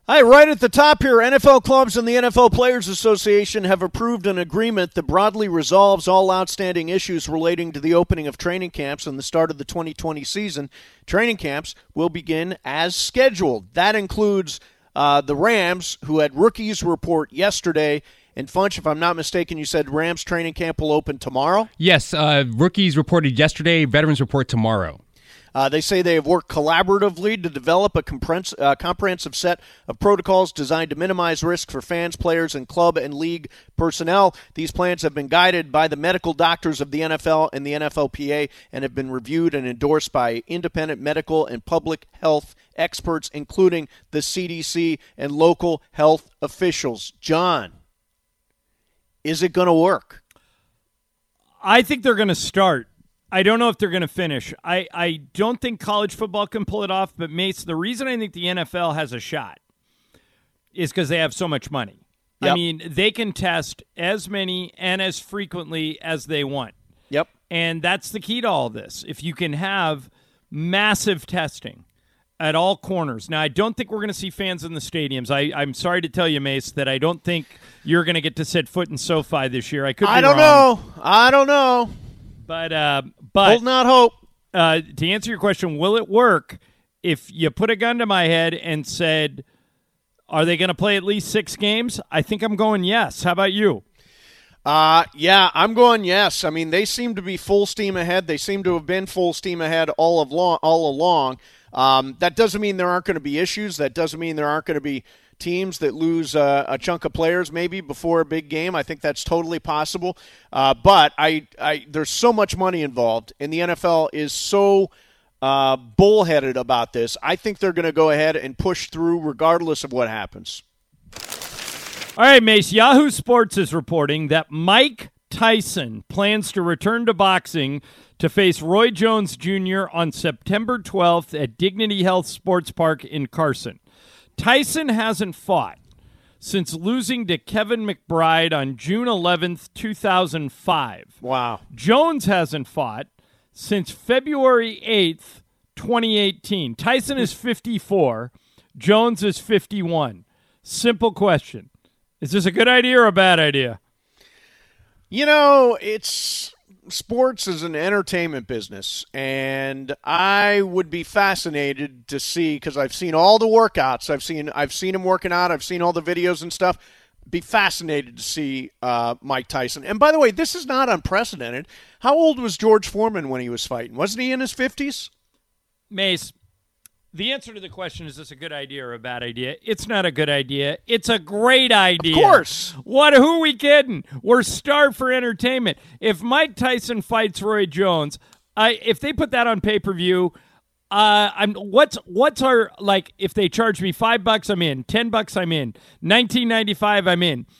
Hi, right at the top here, NFL clubs and the NFL Players Association have approved an agreement that broadly resolves all outstanding issues relating to the opening of training camps and the start of the 2020 season. Training camps will begin as scheduled. That includes the Rams, who had rookies report yesterday. And Funch, if I'm not mistaken, you said Rams training camp will open tomorrow? Yes, rookies reported yesterday, veterans report tomorrow. They say they have worked collaboratively to develop a comprehensive set of protocols designed to minimize risk for fans, players, and club and league personnel. These plans have been guided by the medical doctors of the NFL and the NFLPA and have been reviewed and endorsed by independent medical and public health experts, including the CDC and local health officials. John, is it going to work? I think they're going to start. I don't know if they're going to finish. I don't think college football can pull it off, but Mace, the reason I think the NFL has a shot is because they have so much money. Yep. I mean, they can test as many and as frequently as they want. Yep. And that's the key to all this. If you can have massive testing at all corners. Now, I don't think we're going to see fans in the stadiums. I'm sorry to tell you, Mace, that I don't think you're going to get to set foot in SoFi this year. I don't know. But holding out hope. To answer your question, will it work? If you put a gun to my head and said, are they going to play at least 6 games? I think I'm going yes. How about you? Yeah, I'm going yes. I mean, they seem to be full steam ahead. They seem to have been full steam ahead all along. That doesn't mean there aren't going to be issues. That doesn't mean there aren't going to be teams that lose a chunk of players maybe before a big game. I think that's totally possible. But there's so much money involved, and the NFL is so bullheaded about this. I think they're going to go ahead and push through regardless of what happens. All right, Mace. Yahoo Sports is reporting that Mike Tyson plans to return to boxing to face Roy Jones Jr. on September 12th at Dignity Health Sports Park in Carson. Tyson hasn't fought since losing to Kevin McBride on June 11th, 2005. Wow. Jones hasn't fought since February 8th, 2018. Tyson is 54. Jones is 51. Simple question. Is this a good idea or a bad idea? You know, sports is an entertainment business, and I would be fascinated to see, because I've seen all the workouts. I've seen him working out. I've seen all the videos and stuff. Be fascinated to see Mike Tyson. And by the way, this is not unprecedented. How old was George Foreman when he was fighting? Wasn't he in his 50s? Mace, the answer to the question, is this a good idea or a bad idea? It's not a good idea. It's a great idea. Of course. Who are we kidding? We're starved for entertainment. If Mike Tyson fights Roy Jones, if they put that on pay-per-view, what's our, like, if they charge me $5, I'm in. $10, I'm in. $19.95, I'm in.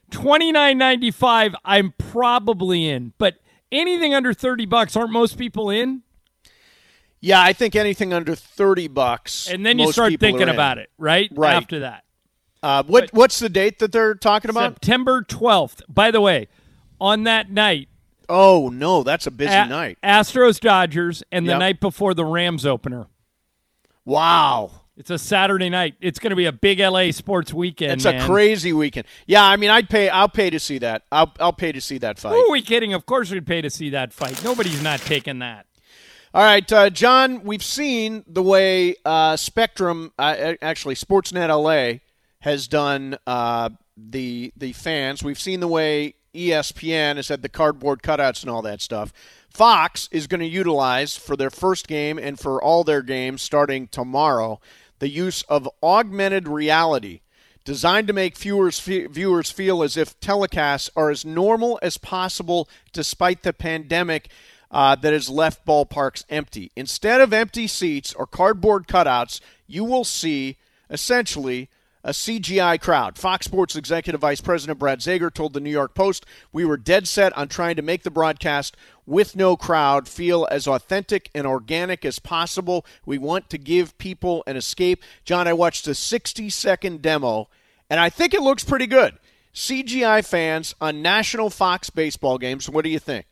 $29.95, I'm probably in. But anything under $30, aren't most people in? Yeah, I think anything under $30. And then you start thinking about it, right? Right. After that. What's the date that they're talking about? September 12th. By the way, on that night. Oh, no, that's a busy night. Astros-Dodgers, and the night before the Rams opener. Wow. It's a Saturday night. It's going to be a big LA sports weekend. It's a crazy weekend. Yeah, I mean, I'll pay to see that. I'll pay to see that fight. Who are we kidding? Of course we'd pay to see that fight. Nobody's not taking that. All right, John, we've seen the way Spectrum, actually Sportsnet LA, has done the fans. We've seen the way ESPN has had the cardboard cutouts and all that stuff. Fox is going to utilize, for their first game and for all their games starting tomorrow, the use of augmented reality, designed to make viewers feel as if telecasts are as normal as possible despite the pandemic that has left ballparks empty. Instead of empty seats or cardboard cutouts, you will see, essentially, a CGI crowd. Fox Sports Executive Vice President Brad Zager told the New York Post, "We were dead set on trying to make the broadcast with no crowd feel as authentic and organic as possible. We want to give people an escape." John, I watched a 60-second demo, and I think it looks pretty good. CGI fans on national Fox baseball games, what do you think?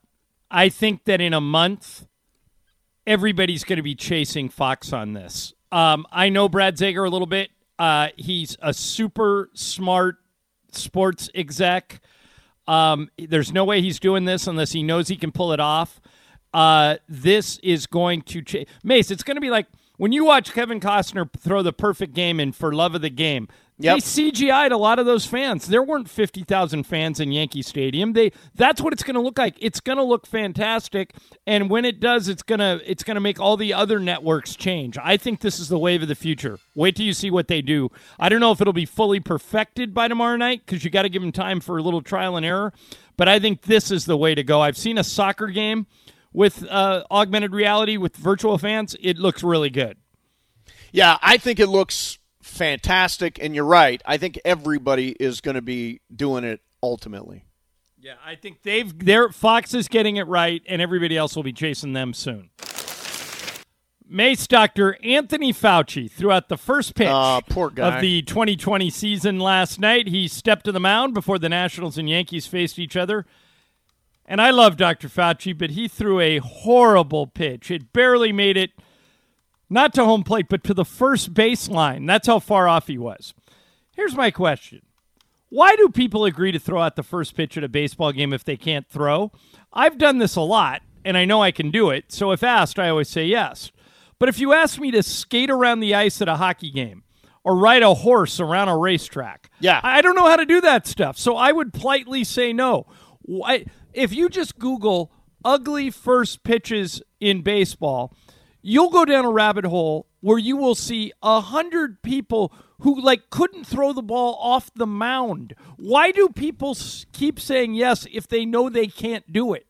I think that in a month, everybody's going to be chasing Fox on this. I know Brad Zager a little bit. He's a super smart sports exec. There's no way he's doing this unless he knows he can pull it off. This is going to change. Mace, it's going to be like when you watch Kevin Costner throw the perfect game in For Love of the Game. Yep. They CGI'd a lot of those fans. There weren't 50,000 fans in Yankee Stadium. That's what it's going to look like. It's going to look fantastic, and when it does, it's going to make all the other networks change. I think this is the wave of the future. Wait till you see what they do. I don't know if it'll be fully perfected by tomorrow night because you got to give them time for a little trial and error, but I think this is the way to go. I've seen a soccer game with augmented reality with virtual fans. It looks really good. Yeah, I think it looks fantastic, and you're right. I think everybody is going to be doing it ultimately. Yeah, I think Fox is getting it right, and everybody else will be chasing them soon. Mace, Dr. Anthony Fauci threw out the first pitch poor guy. of the 2020 season last night. He stepped to the mound before the Nationals and Yankees faced each other. And I love Dr. Fauci, but he threw a horrible pitch. It barely made it not to home plate, but to the first baseline. That's how far off he was. Here's my question. Why do people agree to throw out the first pitch at a baseball game if they can't throw? I've done this a lot, and I know I can do it, so if asked, I always say yes. But if you ask me to skate around the ice at a hockey game or ride a horse around a racetrack, I don't know how to do that stuff, so I would politely say no. If you just Google ugly first pitches in baseball, you'll go down a rabbit hole where you will see 100 people who couldn't throw the ball off the mound. Why do people keep saying yes if they know they can't do it?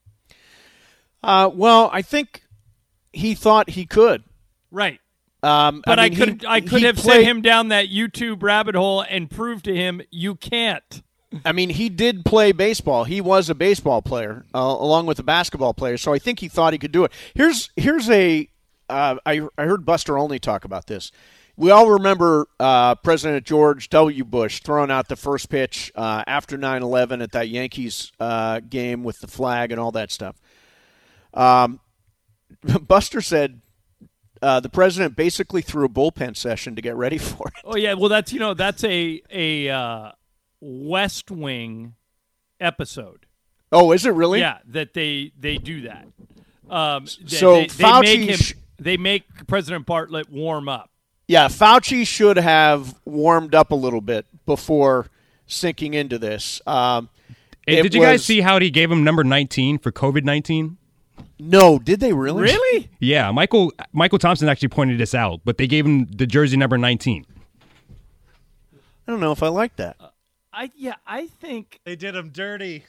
Well, I think he thought he could. Right. But I could have sent him down that YouTube rabbit hole and proved to him you can't. I mean, he did play baseball. He was a baseball player along with a basketball player, so I think he thought he could do it. Here's a I heard Buster Olney talk about this. We all remember President George W. Bush throwing out the first pitch after 9/11 at that Yankees game with the flag and all that stuff. Buster said the president basically threw a bullpen session to get ready for it. Oh yeah, well that's a West Wing episode. Oh, is it really? Yeah, that they do that. So Fauci they make President Bartlett warm up. Yeah, Fauci should have warmed up a little bit before sinking into this. Hey, did you guys see how he gave him number 19 for COVID-19? No, did they really? Really? Yeah, Michael Thompson actually pointed this out, but they gave him the jersey number 19. I don't know if I like that. I think they did him dirty.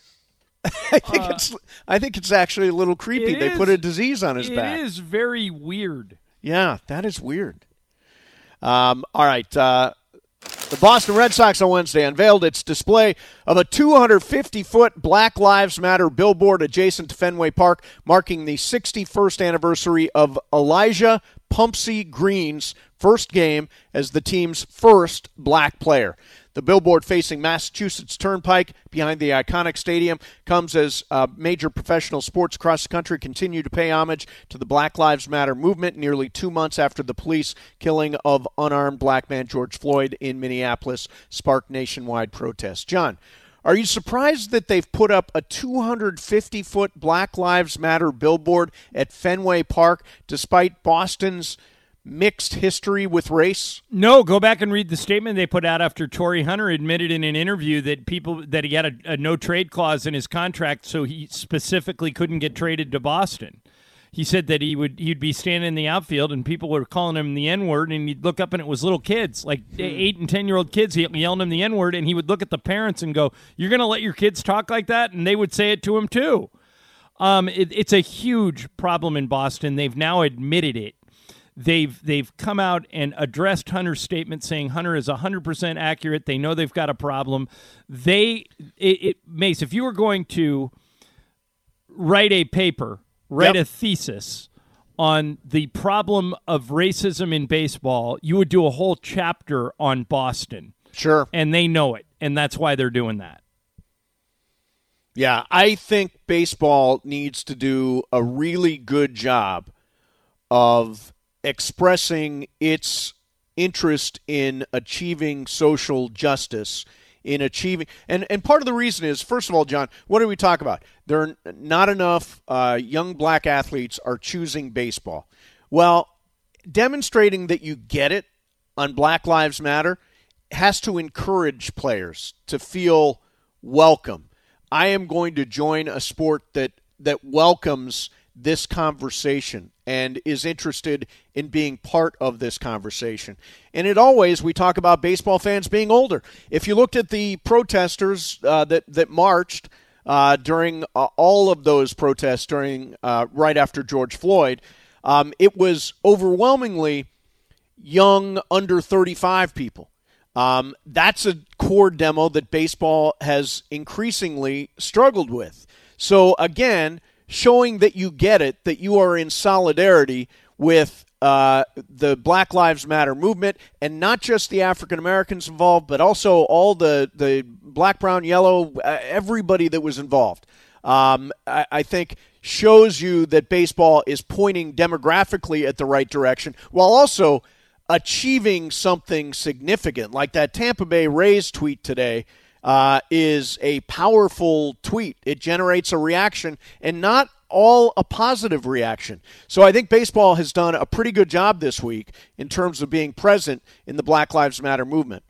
I think it's actually a little creepy. They put a disease on his back. It is very weird. Yeah, that is weird. All right. The Boston Red Sox on Wednesday unveiled its display of a 250-foot Black Lives Matter billboard adjacent to Fenway Park, marking the 61st anniversary of Elijah Pumpsy Green's first game as the team's first black player. The billboard facing Massachusetts Turnpike behind the iconic stadium comes as major professional sports across the country continue to pay homage to the Black Lives Matter movement nearly 2 months after the police killing of unarmed black man George Floyd in Minneapolis sparked nationwide protests. John, are you surprised that they've put up a 250-foot Black Lives Matter billboard at Fenway Park despite Boston's mixed history with race? No, go back and read the statement they put out after Torrey Hunter admitted in an interview that he had a no trade clause in his contract, so he specifically couldn't get traded to Boston. He said that he'd be standing in the outfield and people were calling him the N-word, and he'd look up and it was little kids, like 8 and 10-year-old kids yelling him the N-word, and he would look at the parents and go, "You're going to let your kids talk like that?" And they would say it to him too. It's a huge problem in Boston. They've now admitted it. They've come out and addressed Hunter's statement saying Hunter is 100% accurate. They know they've got a problem. Mace, if you were going to write a paper, a thesis on the problem of racism in baseball, you would do a whole chapter on Boston. Sure. And they know it, and that's why they're doing that. Yeah, I think baseball needs to do a really good job of expressing its interest in achieving social justice, in achieving, and part of the reason is, first of all, John, what do we talk about? There are not enough young black athletes are choosing baseball. Well, demonstrating that you get it on Black Lives Matter has to encourage players to feel welcome. I am going to join a sport that welcomes this conversation and is interested in being part of this conversation. And we talk about baseball fans being older. If you looked at the protesters that marched during all of those protests during right after George Floyd, it was overwhelmingly young, under 35 people. That's a core demo that baseball has increasingly struggled with. So, again, showing that you get it, that you are in solidarity with the Black Lives Matter movement, and not just the African Americans involved, but also all the black, brown, yellow, everybody that was involved. I think shows you that baseball is pointing demographically at the right direction, while also achieving something significant. Like that Tampa Bay Rays tweet today is a powerful tweet. It generates a reaction, and not all a positive reaction. So I think baseball has done a pretty good job this week in terms of being present in the Black Lives Matter movement.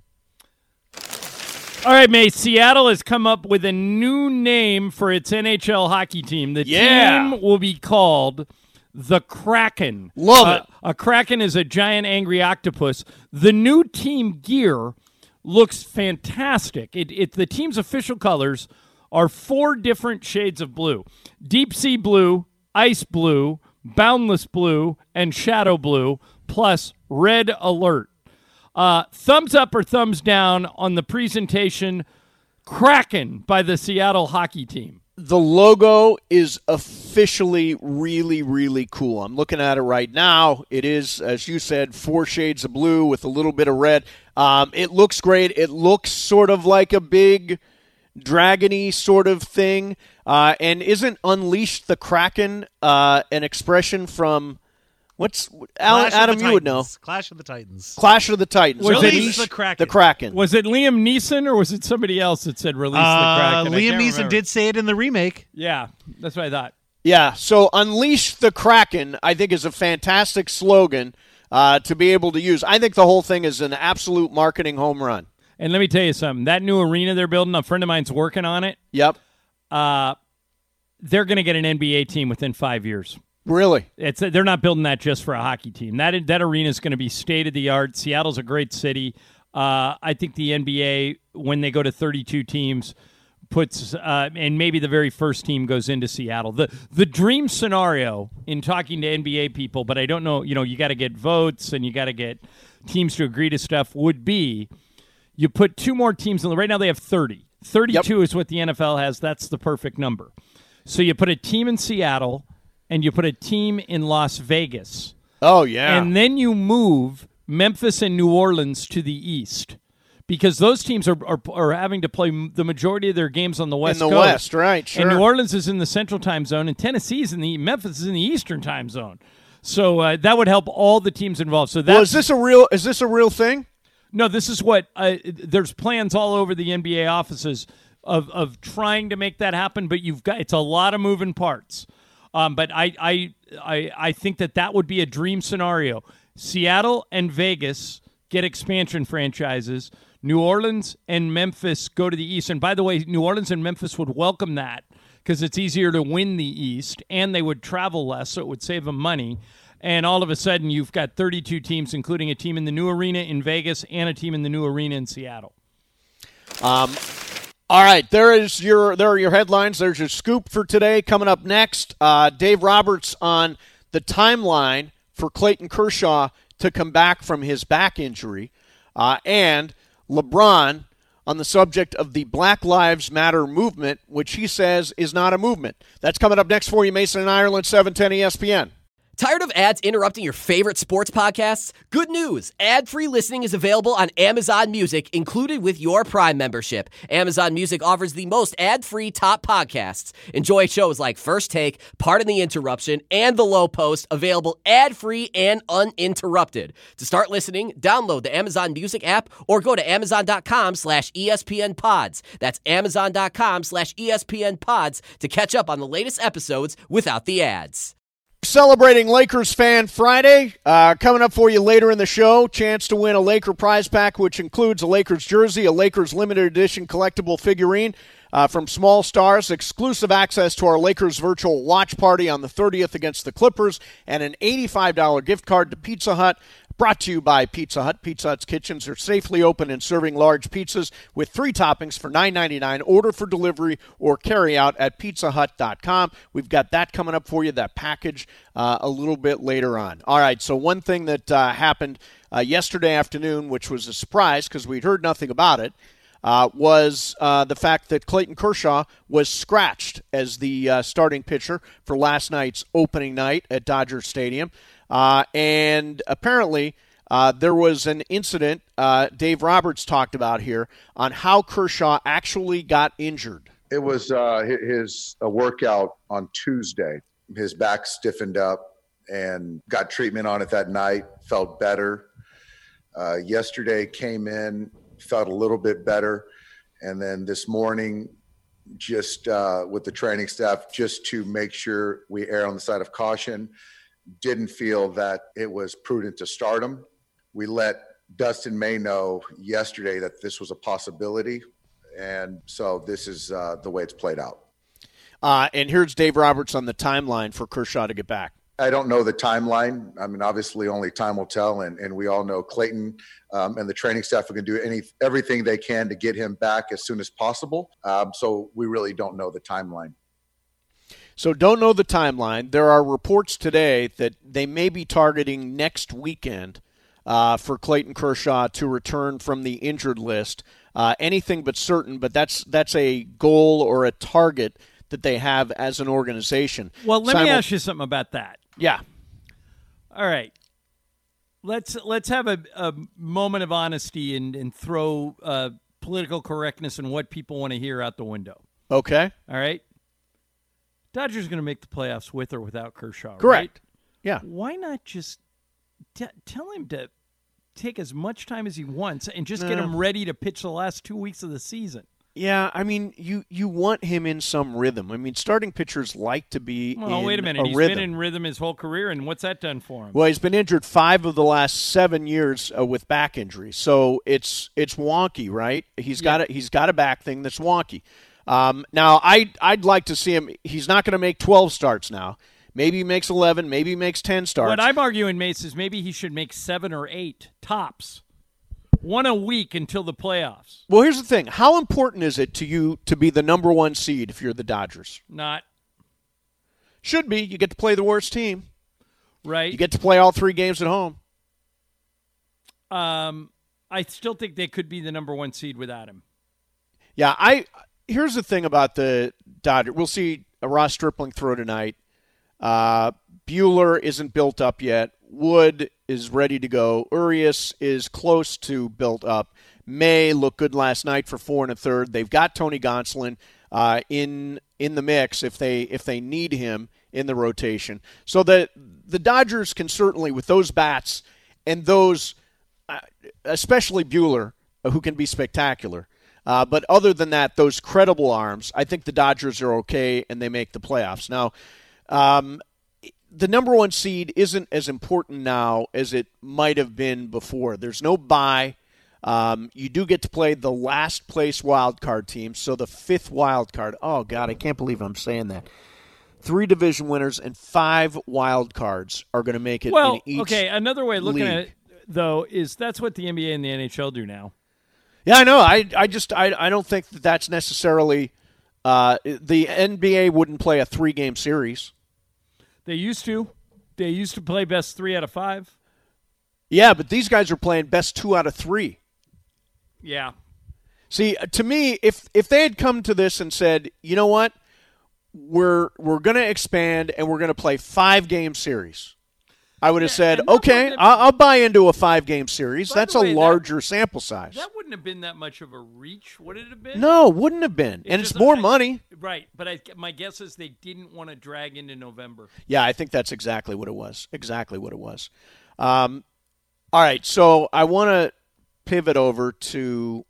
All right, Mace, Seattle has come up with a new name for its NHL hockey team. The team will be called the Kraken. Love it. A Kraken is a giant angry octopus. The new team gear looks fantastic. The team's official colors are 4 different shades of blue: deep sea blue, ice blue, boundless blue, and shadow blue, plus red alert. Thumbs up or thumbs down on the presentation Kraken by the Seattle hockey team? The logo is officially really, really cool. I'm looking at it right now. It is, as you said, 4 shades of blue with a little bit of red. It looks great. It looks sort of like a big dragon-y sort of thing. And isn't Unleash the Kraken an expression from... Adam, you would know. Clash of the Titans. Clash of the Titans. Release the Kraken. The Kraken. Was it Liam Neeson or was it somebody else that said release the Kraken? Liam Neeson did say it in the remake. Yeah, that's what I thought. Yeah, so Unleash the Kraken, I think, is a fantastic slogan to be able to use. I think the whole thing is an absolute marketing home run. And let me tell you something. That new arena they're building, a friend of mine's working on it. Yep. They're going to get an NBA team within 5 years. Really? They're not building that just for a hockey team. That arena is going to be state-of-the-art. Seattle's a great city. I think the NBA, when they go to 32 teams, puts and maybe the very first team goes into Seattle. The dream scenario in talking to NBA people, but I don't know, you got to get votes and you got to get teams to agree to stuff, would be you put 2 more teams in. Right now they have 30. 32 is what the NFL has. That's the perfect number. So you put a team in Seattle and you put a team in Las Vegas. Oh, yeah. And then you move Memphis and New Orleans to the east because those teams are having to play the majority of their games on the West Coast. In the West, right, sure. And New Orleans is in the Central Time Zone, and Tennessee's Memphis is in the Eastern Time Zone. So that would help all the teams involved. So that's, is this a real thing? No, this is what there's plans all over the NBA offices of trying to make that happen, but it's a lot of moving parts. But I think that would be a dream scenario. Seattle and Vegas get expansion franchises. New Orleans and Memphis go to the East. And by the way, New Orleans and Memphis would welcome that because it's easier to win the East, and they would travel less, so it would save them money. And all of a sudden, you've got 32 teams, including a team in the new arena in Vegas and a team in the new arena in Seattle. All right, there are your headlines. There's your scoop for today. Coming up next, Dave Roberts on the timeline for Clayton Kershaw to come back from his back injury, and LeBron on the subject of the Black Lives Matter movement, which he says is not a movement. That's coming up next for you, Mason and Ireland, 710 ESPN. Tired of ads interrupting your favorite sports podcasts? Good news! Ad-free listening is available on Amazon Music, included with your Prime membership. Amazon Music offers the most ad-free top podcasts. Enjoy shows like First Take, Pardon the Interruption, and The Low Post, available ad-free and uninterrupted. To start listening, download the Amazon Music app or go to amazon.com/ESPN Pods. That's amazon.com/ESPN Pods to catch up on the latest episodes without the ads. Celebrating Lakers Fan Friday. Coming up for you later in the show, chance to win a Laker prize pack, which includes a Lakers jersey, a Lakers limited edition collectible figurine from Small Stars, exclusive access to our Lakers virtual watch party on the 30th against the Clippers, and an $85 gift card to Pizza Hut. Brought to you by Pizza Hut. Pizza Hut's kitchens are safely open and serving large pizzas with 3 toppings for $9.99. Order for delivery or carry out at pizzahut.com. We've got that coming up for you, that package, a little bit later on. All right, so one thing that happened yesterday afternoon, which was a surprise because we'd heard nothing about it, was the fact that Clayton Kershaw was scratched as the starting pitcher for last night's opening night at Dodger Stadium. And apparently there was an incident Dave Roberts talked about here on how Kershaw actually got injured. It was his workout on Tuesday. His back stiffened up and got treatment on it that night, felt better. Yesterday came in, felt a little bit better. And then this morning, just with the training staff, just to make sure we err on the side of caution, didn't feel that it was prudent to start him. We let Dustin May know yesterday that this was a possibility. And so this is the way it's played out. And here's Dave Roberts on the timeline for Kershaw to get back. I don't know the timeline. I mean, obviously only time will tell. And we all know Clayton and the training staff are going to do everything they can to get him back as soon as possible. So we really don't know the timeline. So don't know the timeline. There are reports today that they may be targeting next weekend for Clayton Kershaw to return from the injured list. Anything but certain, but that's a goal or a target that they have as an organization. Well, let me ask you something about that. Yeah. All right. Let's have a moment of honesty and throw political correctness and what people want to hear out the window. Okay. All right. Dodgers going to make the playoffs with or without Kershaw, correct? Right? Yeah. Why not just tell him to take as much time as he wants and just get him ready to pitch the last 2 weeks of the season? Yeah, I mean, you want him in some rhythm. I mean, starting pitchers like to be in wait a minute. He's rhythm. Been in rhythm his whole career, and what's that done for him? Well, he's been injured 5 of the last 7 years with back injuries, so it's wonky, right? He's got a back thing that's wonky. Now, I'd like to see him. He's not going to make 12 starts now. Maybe he makes 11. Maybe he makes 10 starts. What I'm arguing, Mace, is maybe he should make 7 or 8 tops. 1 a week until the playoffs. Well, here's the thing. How important is it to you to be the number 1 seed if you're the Dodgers? Not. Should be. You get to play the worst team. Right. You get to play all 3 games at home. I still think they could be the number 1 seed without him. Yeah, here's the thing about the Dodgers. We'll see Ross Stripling throw tonight. Buehler isn't built up yet. Wood is ready to go. Urias is close to built up. May looked good last night for 4 1/3. They've got Tony Gonsolin in the mix if they need him in the rotation. So the Dodgers can certainly, with those bats and those, especially Buehler, who can be spectacular. But other than that, those credible arms, I think the Dodgers are okay and they make the playoffs. Now, the number 1 seed isn't as important now as it might have been before. There's no bye. You do get to play the last place wild card team, so the 5th wild card. Oh, God, I can't believe I'm saying that. 3 division winners and 5 wild cards are going to make it in each okay, another way of looking at league. it, though, is that's what the NBA and the NHL do now. Yeah, I know. I don't think that's necessarily the NBA wouldn't play a 3-game series. They used to. They used to play best 3 out of 5. Yeah, but these guys are playing best 2 out of 3. Yeah. See, to me, if they had come to this and said, you know what, we're going to expand and we're going to play 5-game series. I would have said, and that okay, wouldn't have- I'll buy into a 5-game series. By the That's way, a that- larger sample size. That wouldn't have been that much of a reach, would it have been? No, wouldn't have been. And it's just- more money. Right, but my guess is they didn't want to drag into November. Yeah, I think that's exactly what it was. Exactly what it was. All right, so I want to pivot over to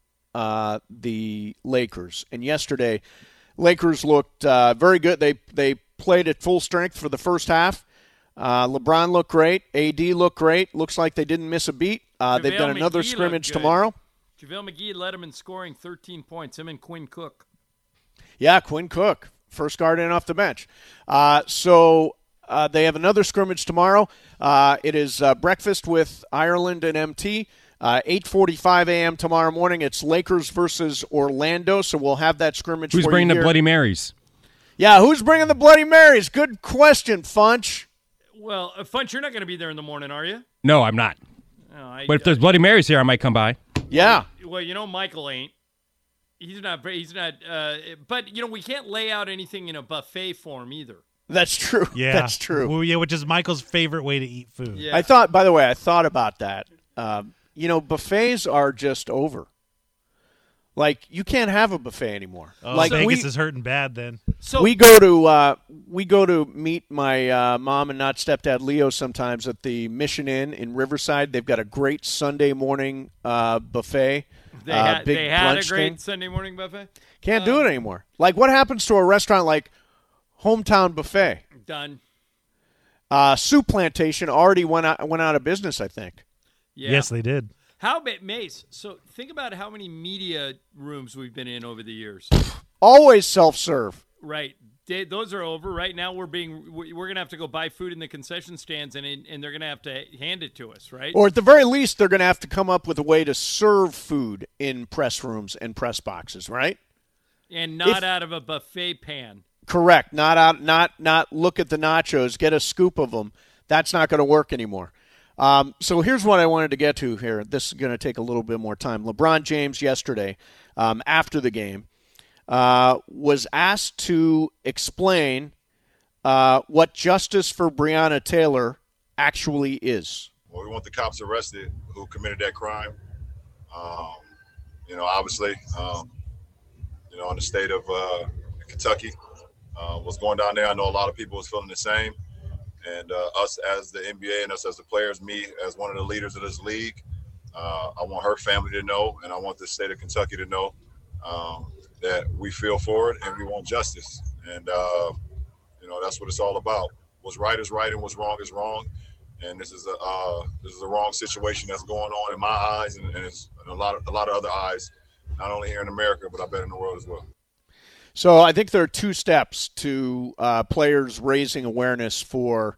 the Lakers. And yesterday, Lakers looked very good. They played at full strength for the first half. LeBron looked great. AD looked great. Looks like they didn't miss a beat. They've got another McGee scrimmage looked good. tomorrow. JaVale McGee led him in scoring 13 points, him and Quinn Cook. Yeah, Quinn Cook, first guard in off the bench. So they have another scrimmage tomorrow. It is breakfast with Ireland and MT. 8:45 a.m. tomorrow morning. It's Lakers versus Orlando, so we'll have that scrimmage Who's for bringing you the here. Bloody Marys? Yeah, who's bringing the Bloody Marys? Good question, Funch. Well, Funch, you're not going to be there in the morning, are you? No, I'm not. No, But if there's Bloody Marys here, I might come by. Yeah. Well, Michael ain't. He's not. But we can't lay out anything in a buffet form either. That's true. Yeah, That's true. Well, yeah, which is Michael's favorite way to eat food. Yeah. I thought about that. Buffets are just over. Like, you can't have a buffet anymore. Oh, like Vegas is hurting bad then. So we go to meet my mom and not stepdad Leo sometimes at the Mission Inn in Riverside. They've got a great Sunday morning buffet. they had big a brunch great thing. Sunday morning buffet. Can't do it anymore. Like, what happens to a restaurant like Hometown Buffet? Done. Soup Plantation already went out of business, I think. Yeah. Yes, they did. How about Mace? So think about how many media rooms we've been in over the years. Always self-serve. Right. Those are over. Right now we're going to have to go buy food in the concession stands and they're going to have to hand it to us, right? Or at the very least, they're going to have to come up with a way to serve food in press rooms and press boxes, right? And not out of a buffet pan. Correct. Not look at the nachos, get a scoop of them. That's not going to work anymore. So here's what I wanted to get to here. This is going to take a little bit more time. LeBron James yesterday, after the game, was asked to explain what justice for Breonna Taylor actually is. Well, we want the cops arrested who committed that crime. Obviously, in the state of Kentucky, what's going down there, I know a lot of people was feeling the same. And us as the NBA and us as the players, me as one of the leaders of this league, I want her family to know, and I want the state of Kentucky to know that we feel for it and we want justice. And, that's what it's all about. What's right is right and what's wrong is wrong. And this is a wrong situation that's going on in my eyes and it's in a lot of other eyes, not only here in America, but I bet in the world as well. So I think there are two steps to players raising awareness for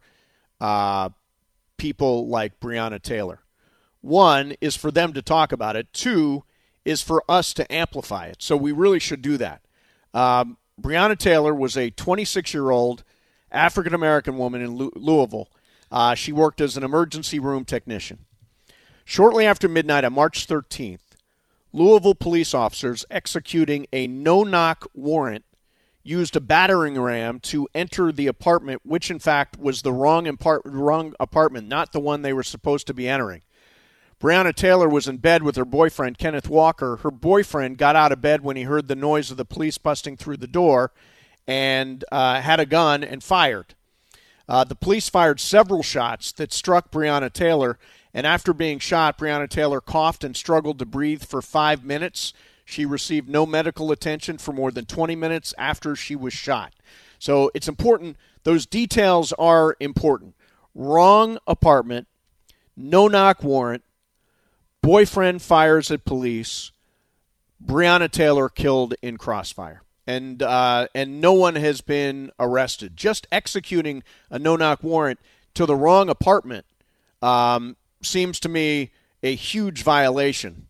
people like Breonna Taylor. One is for them to talk about it. Two is for us to amplify it. So we really should do that. Breonna Taylor was a 26-year-old African-American woman in Louisville. She worked as an emergency room technician. Shortly after midnight on March 13th, Louisville police officers executing a no-knock warrant used a battering ram to enter the apartment, which in fact was the wrong apartment, not the one they were supposed to be entering. Breonna Taylor was in bed with her boyfriend, Kenneth Walker. Her boyfriend got out of bed when he heard the noise of the police busting through the door and had a gun and fired. The police fired several shots that struck Breonna Taylor, and after being shot, Breonna Taylor coughed and struggled to breathe for 5 minutes. She received no medical attention for more than 20 minutes after she was shot. So it's important. Those details are important. Wrong apartment, no-knock warrant, boyfriend fires at police, Breonna Taylor killed in crossfire. And no one has been arrested. Just executing a no-knock warrant to the wrong apartment seems to me a huge violation.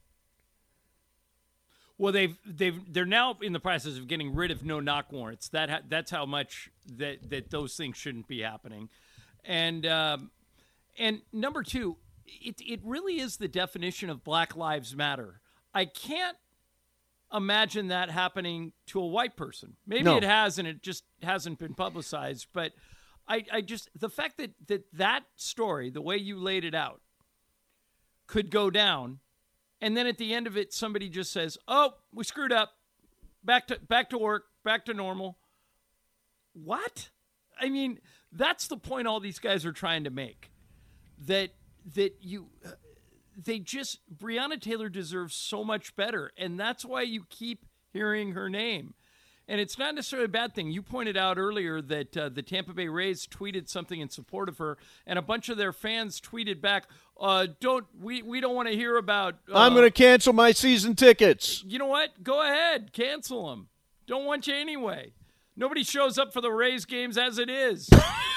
Well, they're now in the process of getting rid of no-knock warrants. That's how much that those things shouldn't be happening. And number two, it really is the definition of Black Lives Matter. I can't imagine that happening to a white person. Maybe No. it has, and it just hasn't been publicized. But I just the fact that story, the way you laid it out, could go down, and then at the end of it, somebody just says, "Oh, we screwed up. Back to work, back to normal." What? I mean, that's the point all these guys are trying to make. That Breonna Taylor deserves so much better, and that's why you keep hearing her name. And it's not necessarily a bad thing. You pointed out earlier that the Tampa Bay Rays tweeted something in support of her, and a bunch of their fans tweeted back, we don't want to hear about... I'm going to cancel my season tickets. You know what? Go ahead. Cancel them. Don't want you anyway. Nobody shows up for the Rays games as it is.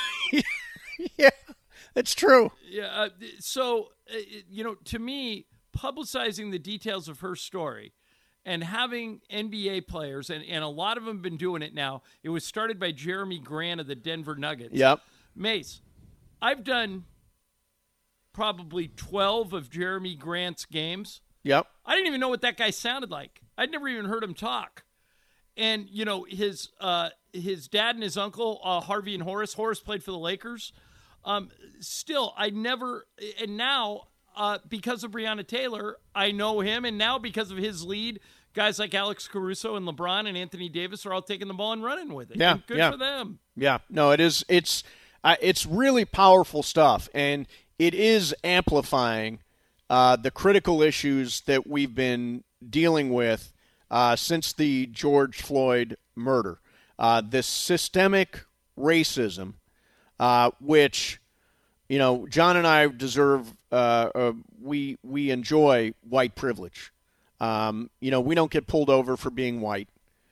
Yeah, that's true. Yeah. So, to me, publicizing the details of her story and having NBA players, and a lot of them have been doing it now. It was started by Jeremy Grant of the Denver Nuggets. Yep. Mace, I've done probably 12 of Jeremy Grant's games. Yep. I didn't even know what that guy sounded like. I'd never even heard him talk. And, his dad and his uncle, Harvey and Horace played for the Lakers. Still, I never – and now because of Breonna Taylor, I know him. And now because of his lead, guys like Alex Caruso and LeBron and Anthony Davis are all taking the ball and running with it. Yeah, and good for them. Yeah. No, it is. It's really powerful stuff, and it is amplifying the critical issues that we've been dealing with since the George Floyd murder. This systemic racism, which, John and I deserve, we enjoy white privilege. We don't get pulled over for being white.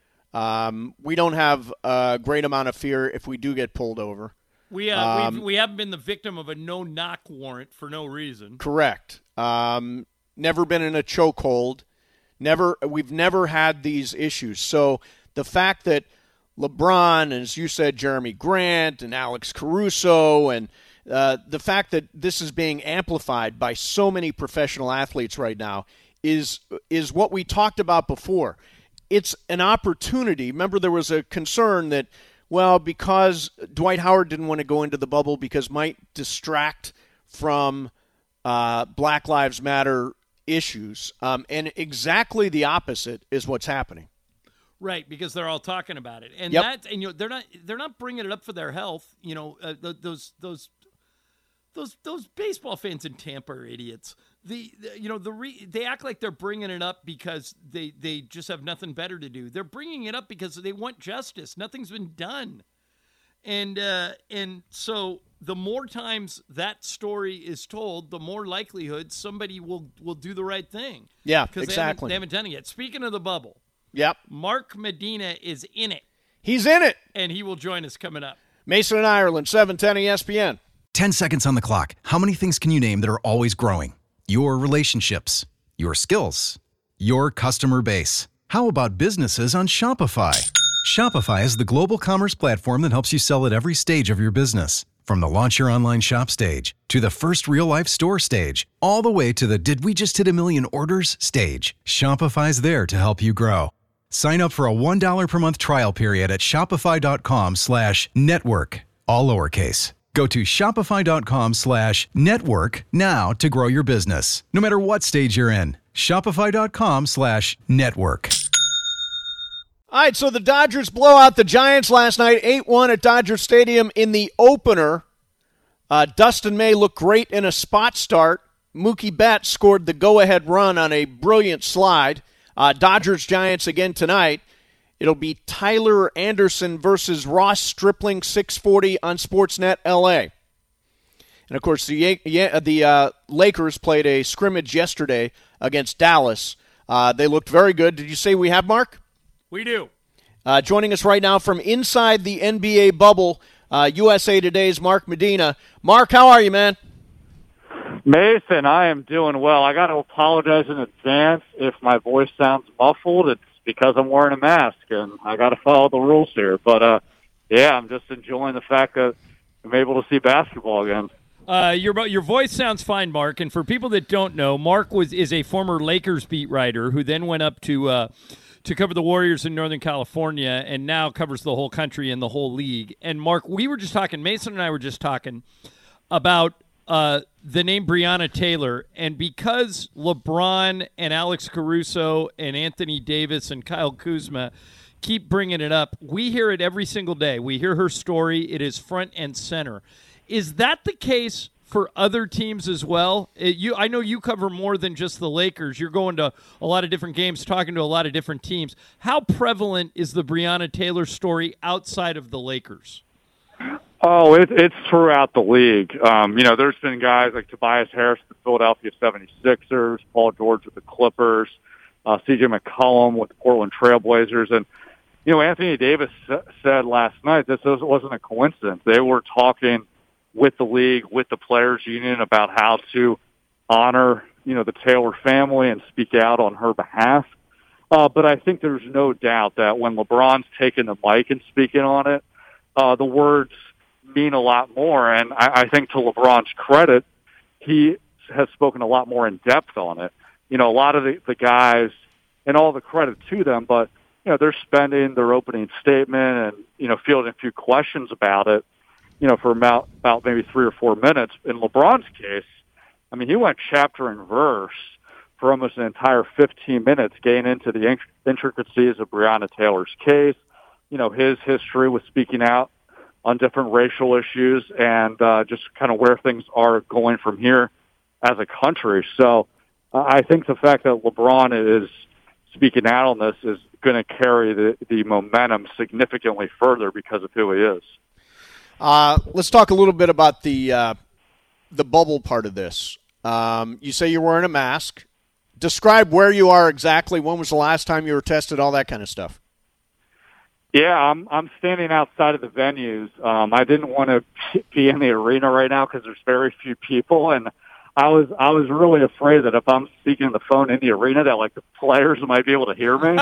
We don't have a great amount of fear if we do get pulled over. We haven't been the victim of a no-knock warrant for no reason. Correct. Never been in a chokehold. We've never had these issues. So the fact that LeBron, and as you said, Jeremy Grant and Alex Caruso, and the fact that this is being amplified by so many professional athletes right now is what we talked about before. It's an opportunity. Remember, there was a concern that, well, because Dwight Howard didn't want to go into the bubble because might distract from Black Lives Matter issues, and exactly the opposite is what's happening. Right, because they're all talking about it, and they're not bringing it up for their health. Those baseball fans in Tampa are idiots. They act like they're bringing it up because they just have nothing better to do. They're bringing it up because they want justice. Nothing's been done, and so the more times that story is told, the more likelihood somebody will do the right thing. Yeah, exactly. They haven't done it yet. Speaking of the bubble, yep, Mark Medina is in it. He's in it, and he will join us coming up. Mason and Ireland, 710 ESPN. 10 seconds on the clock. How many things can you name that are always growing? Your relationships, your skills, your customer base. How about businesses on Shopify? Shopify is the global commerce platform that helps you sell at every stage of your business. From the launch your online shop stage, to the first real-life store stage, all the way to the did we just hit a million orders stage. Shopify's there to help you grow. Sign up for a $1 per month trial period at shopify.com/network, all lowercase. Go to shopify.com/network now to grow your business, no matter what stage you're in. Shopify.com/network. All right, so the Dodgers blow out the Giants last night, 8-1 at Dodger Stadium in the opener. Dustin May looked great in a spot start. Mookie Betts scored the go-ahead run on a brilliant slide. Dodgers-Giants again tonight. It'll be Tyler Anderson versus Ross Stripling, 640 on Sportsnet LA. And, of course, the Lakers played a scrimmage yesterday against Dallas. They looked very good. Did you say we have Mark? We do. Joining us right now from inside the NBA bubble, USA Today's Mark Medina. Mark, how are you, man? Mason, I am doing well. I got to apologize in advance if my voice sounds muffled. It's because I'm wearing a mask, and I got to follow the rules here. But, I'm just enjoying the fact that I'm able to see basketball again. Your voice sounds fine, Mark. And for people that don't know, Mark is a former Lakers beat writer who then went up to to cover the Warriors in Northern California, and now covers the whole country and the whole league. And Mark, we were just talking, Mason and I were just talking about the name Breonna Taylor, and because LeBron and Alex Caruso and Anthony Davis and Kyle Kuzma keep bringing it up, we hear it every single day. We hear her story. It is front and center. Is that the case for other teams as well? I know you cover more than just the Lakers. You're going to a lot of different games, talking to a lot of different teams. How prevalent is the Breonna Taylor story outside of the Lakers? Oh, it's throughout the league. There's been guys like Tobias Harris with the Philadelphia 76ers, Paul George with the Clippers, C.J. McCollum with the Portland Trailblazers. And, Anthony Davis said last night this wasn't a coincidence. They were talking with the league, with the players' union about how to honor, the Taylor family and speak out on her behalf. But I think there's no doubt that when LeBron's taking the mic and speaking on it, the words mean a lot more. And I think to LeBron's credit, he has spoken a lot more in depth on it. A lot of the guys, and all the credit to them, but, they're spending their opening statement and, fielding a few questions about it, for about maybe 3 or 4 minutes. In LeBron's case, he went chapter and verse for almost an entire 15 minutes, getting into the intricacies of Breonna Taylor's case, his history with speaking out on different racial issues, and just kind of where things are going from here as a country. So I think the fact that LeBron is speaking out on this is going to carry the momentum significantly further because of who he is. Let's talk a little bit about the bubble part of this. You say you're wearing a mask. Describe where you are exactly. When was the last time you were tested? All that kind of stuff. Yeah, I'm standing outside of the venues. I didn't want to be in the arena right now because there's very few people, and I was really afraid that if I'm speaking on the phone in the arena, that the players might be able to hear me.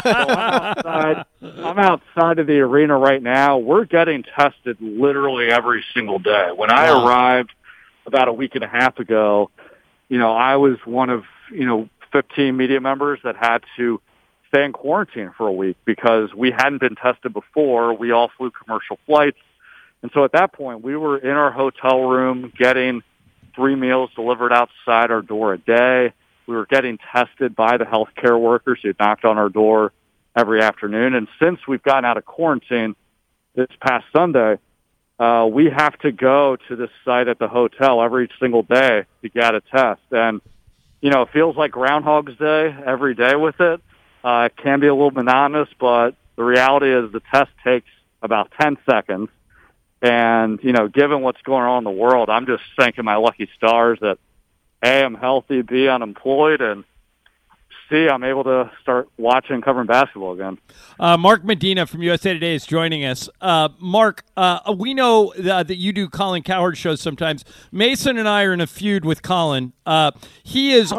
So I'm outside of the arena right now. We're getting tested literally every single day. When I arrived about a week and a half ago, I was one of 15 media members that had to stay in quarantine for a week because we hadn't been tested before. We all flew commercial flights. And so at that point, we were in our hotel room getting 3 meals delivered outside our door a day. We were getting tested by the healthcare workers who knocked on our door every afternoon. And since we've gotten out of quarantine this past Sunday, we have to go to this site at the hotel every single day to get a test. And, it feels like Groundhog's Day every day with it. It can be a little monotonous, but the reality is the test takes about 10 seconds. And, given what's going on in the world, I'm just thanking my lucky stars that A, I'm healthy, B, unemployed, and C, I'm able to start watching and covering basketball again. Mark Medina from USA Today is joining us. Mark, we know that you do Colin Cowherd shows sometimes. Mason and I are in a feud with Colin. He is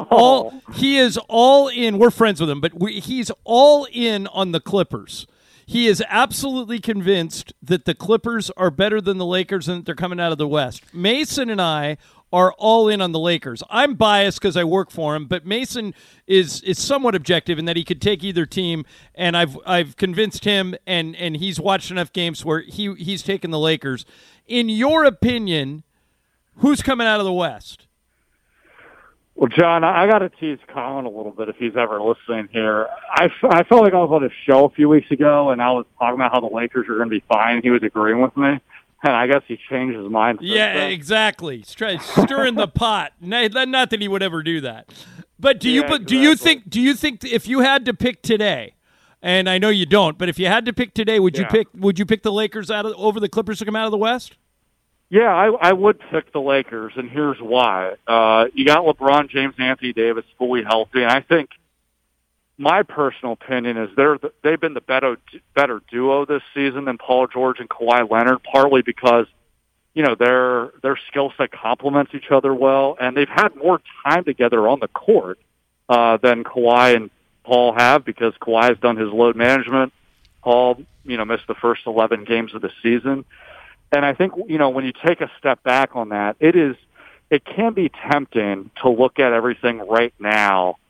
all in. We're friends with him, but he's all in on the Clippers. He is absolutely convinced that the Clippers are better than the Lakers and that they're coming out of the West. Mason and I are all in on the Lakers. I'm biased because I work for him, but Mason is somewhat objective in that he could take either team, and I've convinced him, and he's watched enough games where he's taken the Lakers. In your opinion, who's coming out of the West? Well, John, I got to tease Colin a little bit if he's ever listening here. I felt like I was on a show a few weeks ago, and I was talking about how the Lakers are going to be fine. He was agreeing with me, and I guess he changed his mind. Yeah, exactly. Stirring the pot. Not that he would ever do that. But do you think if you had to pick today, and I know you don't, but if you had to pick today, would you pick the Lakers over the Clippers to come out of the West? Yeah, I would pick the Lakers, and here's why. You got LeBron James and Anthony Davis fully healthy, and I think my personal opinion is they've been the better duo this season than Paul George and Kawhi Leonard, partly because, their skill set complements each other well, and they've had more time together on the court than Kawhi and Paul have because Kawhi has done his load management. Paul, missed the first 11 games of the season. And I think, when you take a step back on that, it can be tempting to look at everything right now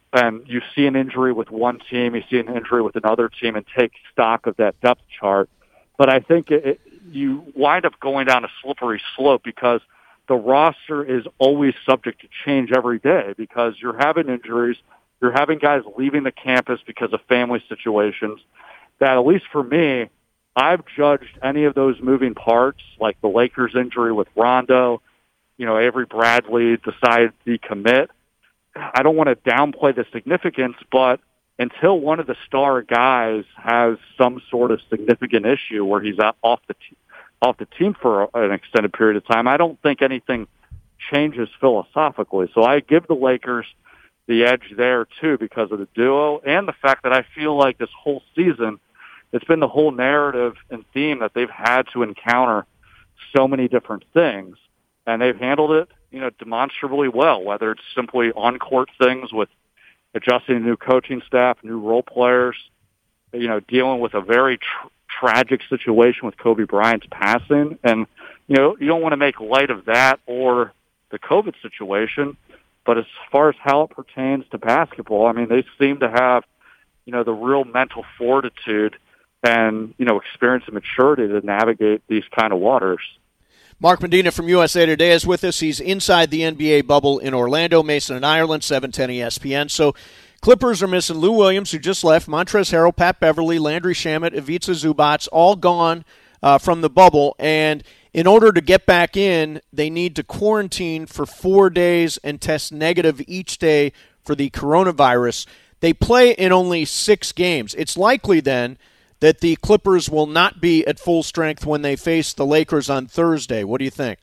and you see an injury with one team, you see an injury with another team, and take stock of that depth chart. But I think you wind up going down a slippery slope because the roster is always subject to change every day because you're having injuries, you're having guys leaving the campus because of family situations. That, at least for me, I've judged any of those moving parts, like the Lakers injury with Rondo, Avery Bradley decided to decommit. I don't want to downplay the significance, but until one of the star guys has some sort of significant issue where he's off the team for an extended period of time, I don't think anything changes philosophically. So I give the Lakers the edge there, too, because of the duo and the fact that I feel like this whole season, it's been the whole narrative and theme that they've had to encounter so many different things, and they've handled it, demonstrably well, whether it's simply on-court things with adjusting a new coaching staff, new role players, dealing with a very tragic situation with Kobe Bryant's passing. And, you don't want to make light of that or the COVID situation, but as far as how it pertains to basketball, I mean, they seem to have, the real mental fortitude and, experience and maturity to navigate these kind of waters. Mark Medina from USA Today is with us. He's inside the NBA bubble in Orlando, Mason and Ireland, 710 ESPN. So Clippers are missing Lou Williams, who just left, Montrezl Harrell, Pat Beverly, Landry Shamet, Ivica Zubac, all gone from the bubble. And in order to get back in, they need to quarantine for 4 days and test negative each day for the coronavirus. They play in only 6 games. It's likely then that the Clippers will not be at full strength when they face the Lakers on Thursday. What do you think?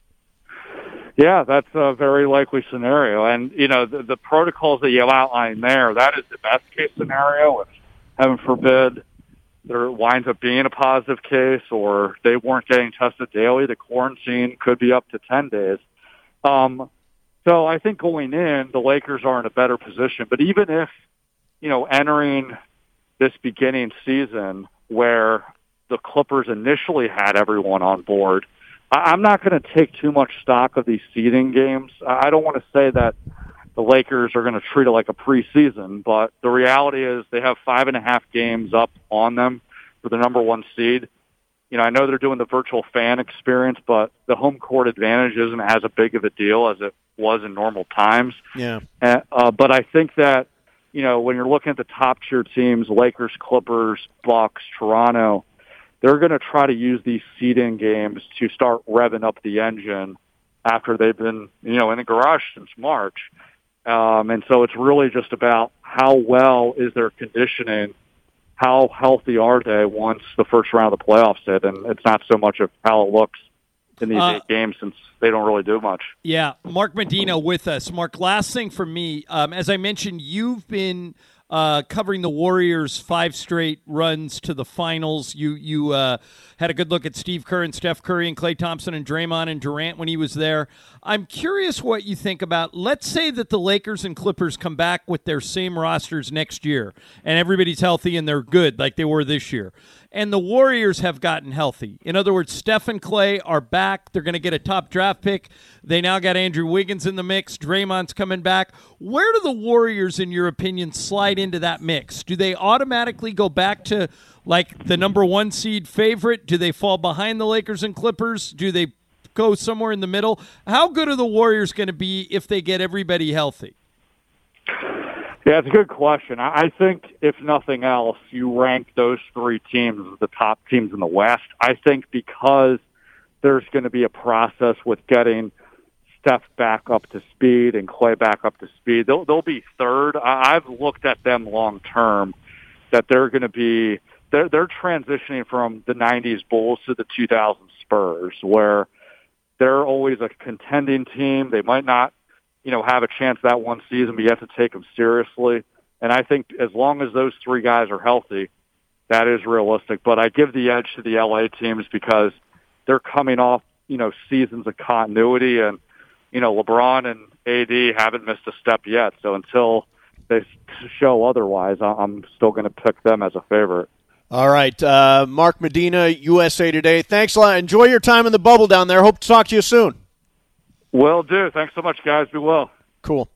Yeah, that's a very likely scenario. And, the protocols that you outlined there, that is the best-case scenario. If, heaven forbid, there winds up being a positive case or they weren't getting tested daily, the quarantine could be up to 10 days. So I think going in, the Lakers are in a better position. But even if, entering this beginning season where the Clippers initially had everyone on board, I'm not going to take too much stock of these seeding games. I don't want to say that the Lakers are going to treat it like a preseason, but the reality is they have 5.5 games up on them for the number 1 seed. I know they're doing the virtual fan experience, but the home court advantage isn't as a big of a deal as it was in normal times. Yeah. But I think that, when you're looking at the top-tier teams, Lakers, Clippers, Bucks, Toronto, they're going to try to use these seeding games to start revving up the engine after they've been, in the garage since March. And so it's really just about how well is their conditioning, how healthy are they once the first round of the playoffs hit, and it's not so much of how it looks in these 8 games since they don't really do much. Yeah, Mark Medina with us. Mark, last thing for me, as I mentioned, you've been covering the Warriors' 5 straight runs to the finals. You had a good look at Steve Kerr and Steph Curry and Klay Thompson and Draymond and Durant when he was there. I'm curious what you think about, let's say that the Lakers and Clippers come back with their same rosters next year and everybody's healthy and they're good like they were this year. And the Warriors have gotten healthy. In other words, Steph and Klay are back. They're going to get a top draft pick. They now got Andrew Wiggins in the mix. Draymond's coming back. Where do the Warriors, in your opinion, slide into that mix? Do they automatically go back to, like, the number 1 seed favorite? Do they fall behind the Lakers and Clippers? Do they go somewhere in the middle? How good are the Warriors going to be if they get everybody healthy? Yeah, it's a good question. I think, if nothing else, you rank those 3 teams as the top teams in the West. I think because there's going to be a process with getting Steph back up to speed and Klay back up to speed, they'll be third. I've looked at them long term, that they're going to be they're transitioning from the 90s Bulls to the 2000 Spurs, where they're always a contending team. They might not have a chance that one season, but you have to take them seriously. And I think as long as those 3 guys are healthy, that is realistic. But I give the edge to the LA teams because they're coming off, seasons of continuity, and, LeBron and AD haven't missed a step yet. So until they show otherwise, I'm still going to pick them as a favorite. All right. Mark Medina, USA Today. Thanks a lot. Enjoy your time in the bubble down there. Hope to talk to you soon. Will do. Thanks so much, guys. Be well. Cool.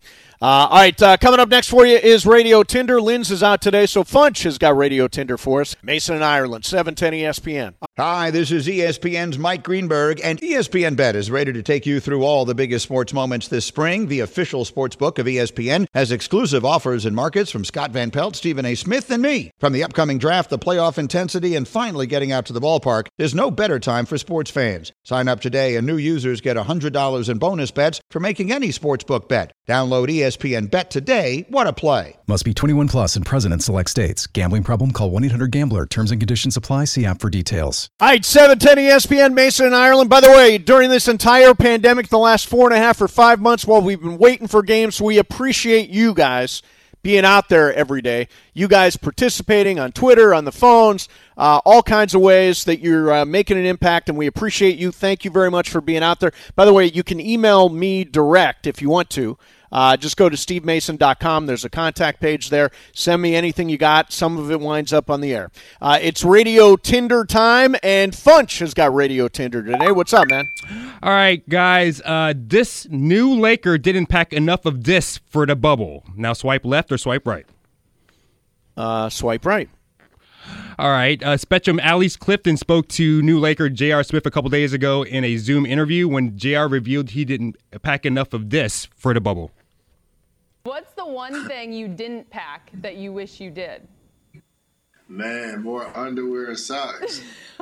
All right, coming up next for you is Radio Tinder. Linz is out today, so Funch has got Radio Tinder for us. Mason and Ireland, 710 ESPN. Hi, this is ESPN's Mike Greenberg, and ESPN Bet is ready to take you through all the biggest sports moments this spring. The official sports book of ESPN has exclusive offers and markets from Scott Van Pelt, Stephen A. Smith, and me. From the upcoming draft, the playoff intensity, and finally getting out to the ballpark, there's no better time for sports fans. Sign up today, and new users get $100 in bonus bets for making any sportsbook bet. Download ESPN Bet today. What a play. Must be 21 plus and present in select states. Gambling problem? Call 1-800-GAMBLER. Terms and conditions apply. See app for details. All right, 710 ESPN, Mason and Ireland. By the way, during this entire pandemic, the last 4.5 or 5 months while we've been waiting for games, we appreciate you guys being out there every day. You guys participating on Twitter, on the phones, all kinds of ways that you're making an impact, and we appreciate you. Thank you very much for being out there. By the way, you can email me direct if you want to. Just go to stevemason.com. There's a contact page there. Send me anything you got. Some of it winds up on the air. It's Radio Tinder time, and Funch has got Radio Tinder today. What's up, man? All right, guys. This new Laker didn't pack enough of this for the bubble. Now swipe left or swipe right? Swipe right. All right. Spectrum Alex Clifton spoke to new Laker J.R. Smith a couple days ago in a Zoom interview when J.R. revealed he didn't pack enough of this for the bubble. What's the one thing you didn't pack that you wish you did? Man, more underwear and socks.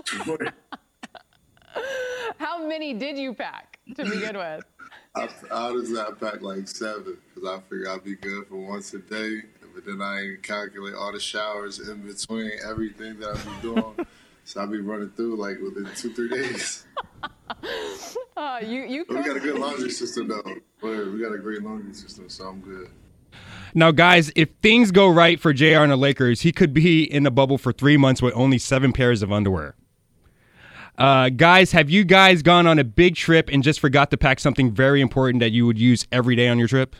How many did you pack to begin with? Honestly, I packed like 7 because I figured I'd be good for once a day. But then I ain't calculate all the showers in between everything that I be doing. So I be running through like within 2-3 days. You we got a good laundry system though. We got a great laundry system, so I'm good. Now, guys, if things go right for JR and the Lakers, he could be in the bubble for 3 months with only 7 pairs of underwear. Guys, have you guys gone on a big trip and just forgot to pack something very important that you would use every day on your trip?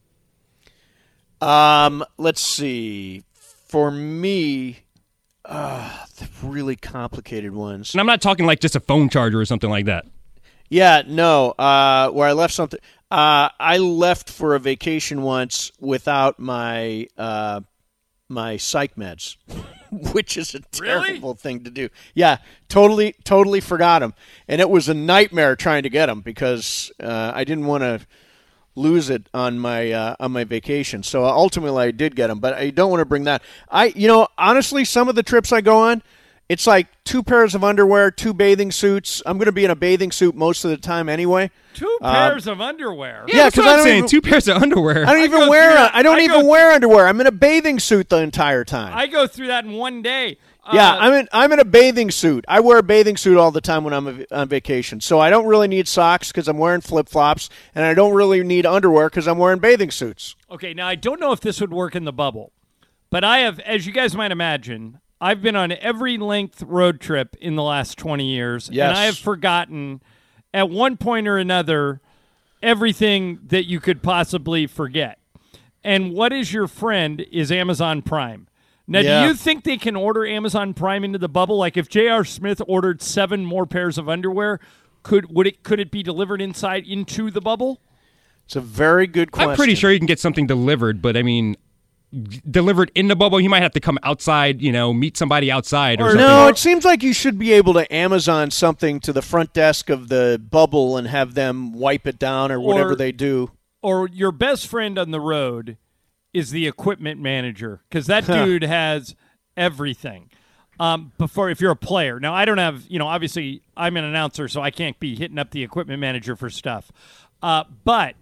Let's see. For me, the really complicated ones. And I'm not talking like just a phone charger or something like that. Yeah, no. Where I left something. I left for a vacation once without my my psych meds, which is a terrible thing to do. Yeah, totally forgot them, and it was a nightmare trying to get them because I didn't want to lose it on my vacation. So ultimately I did get them, but I don't want to bring that. Honestly, some of the trips I go on, it's like 2 pairs of underwear, 2 bathing suits. I'm going to be in a bathing suit most of the time anyway. 2 pairs of underwear. Yeah, because I'm saying 2 pairs of underwear. I don't even wear underwear. I'm in a bathing suit the entire time. I go through that in one day. Yeah, I'm in a bathing suit. I wear a bathing suit all the time when I'm on vacation. So I don't really need socks because I'm wearing flip-flops, and I don't really need underwear because I'm wearing bathing suits. Okay, now I don't know if this would work in the bubble, but I have, as you guys might imagine, I've been on every length road trip in the last 20 years, yes. And I have forgotten at one point or another everything that you could possibly forget. And what is your friend is Amazon Prime. Now, do you think they can order Amazon Prime into the bubble? Like if J.R. Smith ordered 7 more pairs of underwear, could it be delivered into the bubble? It's a very good question. I'm pretty sure you can get something delivered, but I mean, delivered in the bubble, he might have to come outside, meet somebody outside or something. No, it seems like you should be able to Amazon something to the front desk of the bubble and have them wipe it down or whatever they do. Or your best friend on the road is the equipment manager, because that dude has everything. If you're a player. Now, I don't have, obviously I'm an announcer, so I can't be hitting up the equipment manager for stuff. But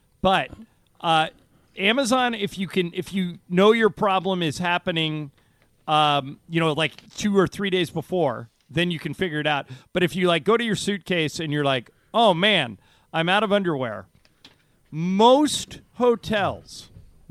Amazon, if you know your problem is happening, like 2 or 3 days before, then you can figure it out. But if you go to your suitcase and you're like, oh man, I'm out of underwear. Most hotels,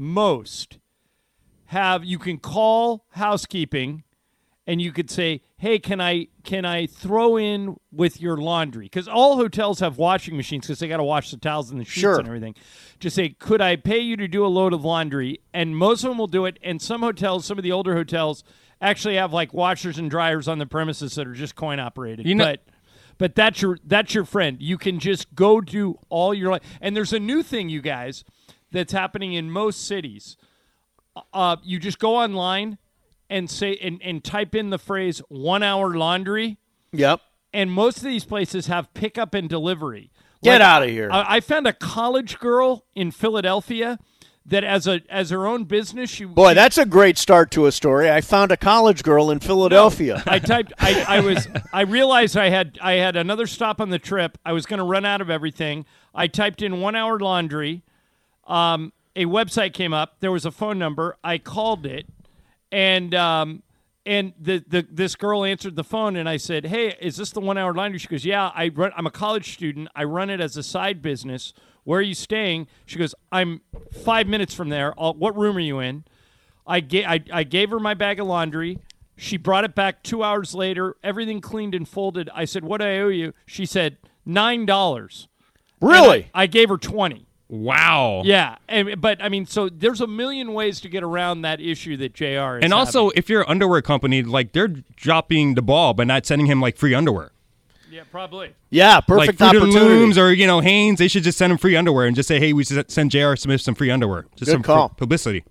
you can call housekeeping and you could say, hey, can I throw in with your laundry? Because all hotels have washing machines because they got to wash the towels and the sheets and everything. Just say, could I pay you to do a load of laundry? And most of them will do it. And some hotels, some of the older hotels, actually have washers and dryers on the premises that are just coin operated. But that's your friend. You can just go do all your and there's a new thing, you guys, that's happening in most cities. You just go online and say and type in the phrase 1 hour laundry. Yep. And most of these places have pickup and delivery. Get out of here. I found a college girl in Philadelphia that as her own business. Boy, that's a great start to a story. I found a college girl in Philadelphia. I realized I had another stop on the trip. I was going to run out of everything. I typed in 1 hour laundry. A website came up. There was a phone number. I called it, and this girl answered the phone, and I said, "Hey, is this the 1 hour laundry?" She goes, "Yeah, I'm a college student. I run it as a side business. Where are you staying?" She goes, "I'm 5 minutes from there. What room are you in?" I gave her my bag of laundry. She brought it back 2 hours later, everything cleaned and folded. I said, "What do I owe you?" She said, $9. Really? I gave her 20. Wow. Yeah, but I mean, so there's a million ways to get around that issue that JR is And also, having. if you're an underwear company, like they're dropping the ball by not sending him like free underwear. Yeah, probably. Yeah, perfect like Fruit of the opportunity. Looms or Hanes, they should just send him free underwear and just say, "Hey, we should send J.R. Smith some free underwear." Just Good some call. publicity.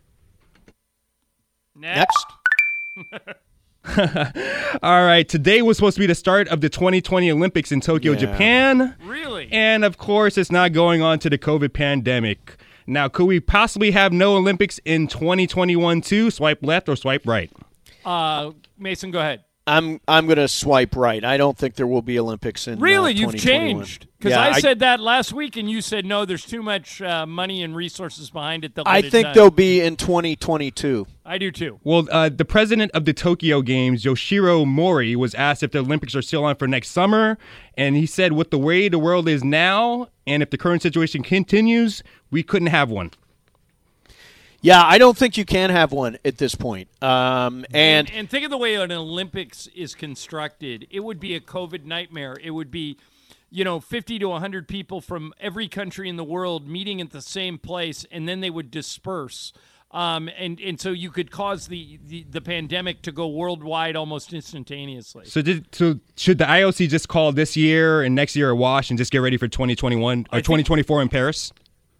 Next. All right, today was supposed to be the start of the 2020 Olympics in Tokyo, Japan. Really? And of course, it's not going on to the COVID pandemic. Now, could we possibly have no Olympics in 2021 too? Swipe left or swipe right? Mason, go ahead. I'm going to swipe right. I don't think there will be Olympics in Really? You've 2021. changed. Because Yeah, I said that last week, and you said, no, there's too much money and resources behind it. I think they'll be in 2022. I do too. Well, the president of the Tokyo Games, Yoshiro Mori, was asked if the Olympics are still on for next summer, and he said, with the way the world is now, and if the current situation continues, we couldn't have one. Yeah, I don't think you can have one at this point. And think of the way an Olympics is constructed. It would be a COVID nightmare. It would be, 50 to 100 people from every country in the world meeting at the same place, and then they would disperse. And so you could cause the pandemic to go worldwide almost instantaneously. So should the IOC just call this year and next year a wash and just get ready for 2021 or 2024 in Paris?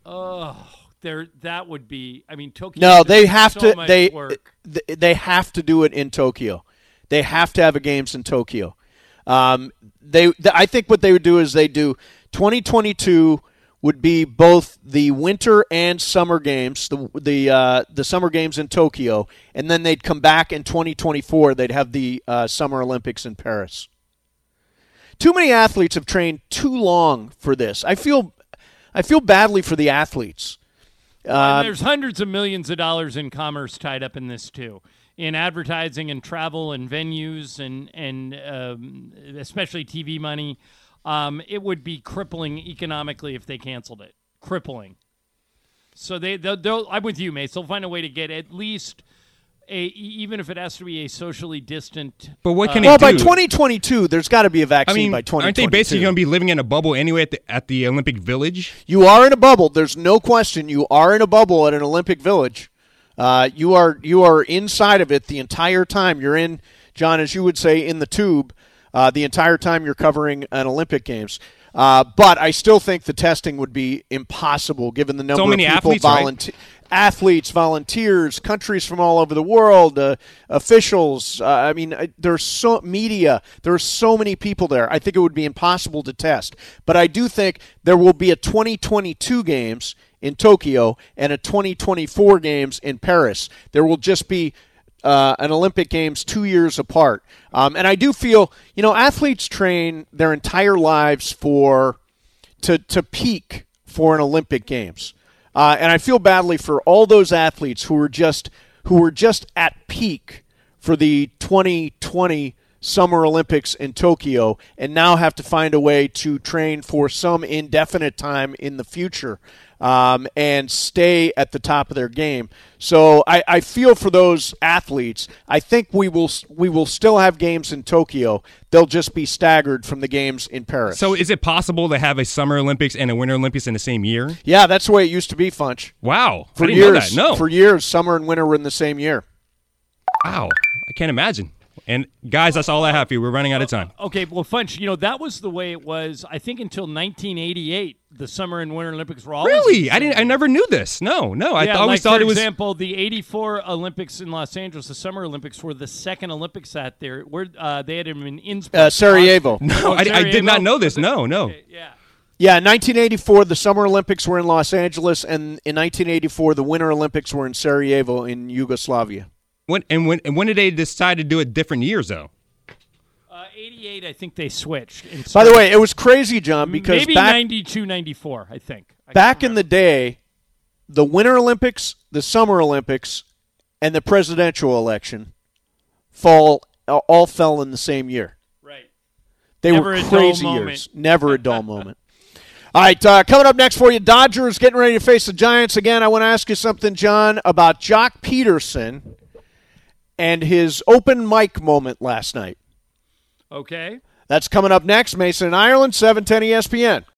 That would be. I mean, Tokyo. No, they have so to. much work. They have to do it in Tokyo. They have to have a games in Tokyo. I think what they would do is they do 2022 would be both the winter and summer games, the summer games in Tokyo, and then they'd come back in 2024. They'd have the Summer Olympics in Paris. Too many athletes have trained too long for this. I feel badly for the athletes. And there's hundreds of millions of dollars in commerce tied up in this too, in advertising and travel and venues and especially TV money. It would be crippling economically if they canceled it. Crippling. So they'll I'm with you, Mace. They'll find a way to get at least even if it has to be a socially distant. But what can they Well, do? by 2022, there's got to be a vaccine by 2022. Aren't they basically going to be living in a bubble anyway at the Olympic Village? You are in a bubble. There's no question. You are in a bubble at an Olympic Village. You are inside of it the entire time. You're in, John, as you would say, in the tube the entire time you're covering an Olympic Games. But I still think the testing would be impossible given the number So many of people athletes, right? Athletes, volunteers, countries from all over the world, officials. There's so media. There's so many people there. I think it would be impossible to test. But I do think there will be a 2022 Games in Tokyo and a 2024 Games in Paris. There will just be an Olympic Games 2 years apart. And I do feel, athletes train their entire lives to peak for an Olympic Games. And I feel badly for all those athletes who were just at peak for the 2020 Summer Olympics in Tokyo and now have to find a way to train for some indefinite time in the future and stay at the top of their game. So I feel for those athletes. I think we will still have games in Tokyo. They'll just be staggered from the games in Paris. So is it possible to have a Summer Olympics and a Winter Olympics in the same year? Yeah, that's the way it used to be, Funch. Wow. For I didn't years, know that. No. For years, summer and winter were in the same year. Wow. I can't imagine. And, guys, that's all I have for you. We're running out of time. Okay, well, Funch, that was the way it was, I think, until 1988. The Summer and Winter Olympics were always Really? I never knew this. No. I always thought it was. For example, the '84 Olympics in Los Angeles, the Summer Olympics, were the second Olympics out there. Where they had them in Innsbruck, Sarajevo. No, I did not know this. No. Okay, yeah. Yeah, in 1984, the Summer Olympics were in Los Angeles, and in 1984, the Winter Olympics were in Sarajevo in Yugoslavia. When did they decide to do it different years, though? 88, I think they switched. By the way, it was crazy, John, because maybe 92, 94, I think. Back in the day, the Winter Olympics, the Summer Olympics, and the presidential election all fell in the same year. Right. They Never were a dull crazy moment. years. Never a dull moment. All right, coming up next for you, Dodgers getting ready to face the Giants again. I want to ask you something, John, about Jock Peterson and his open mic moment last night. Okay. That's coming up next. Mason and Ireland, 710 ESPN.